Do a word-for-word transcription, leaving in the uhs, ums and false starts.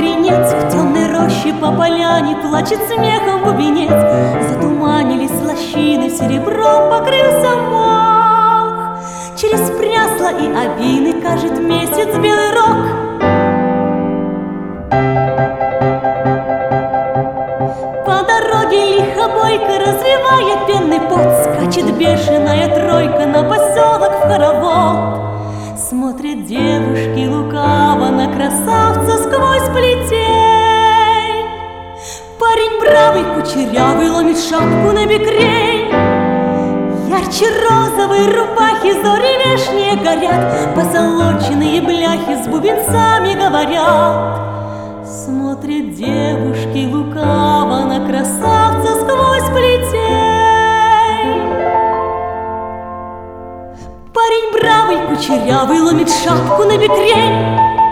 бедренец, в темной роще по поляне плачет смехом бубенец. Затуманились лощины, серебром покрылся мох. Через прясла и овины кажет месяц белый рог. По дороге лихо бойко, развивая пенный пот, скачет бешеная тройка на поселок в хоровод. Смотрят девушки лукаво на красавца сквозь плетень. Парень бравый, кучерявый, ломит шапку на бекрень. Ярче розовой рубахи зори вешние горят, позолоченные бляхи с бубенцами говорят. Смотрят девушки лукаво на красавца сквозь плетень. Парень бравый, кучерявый, ломит шапку на бекрень.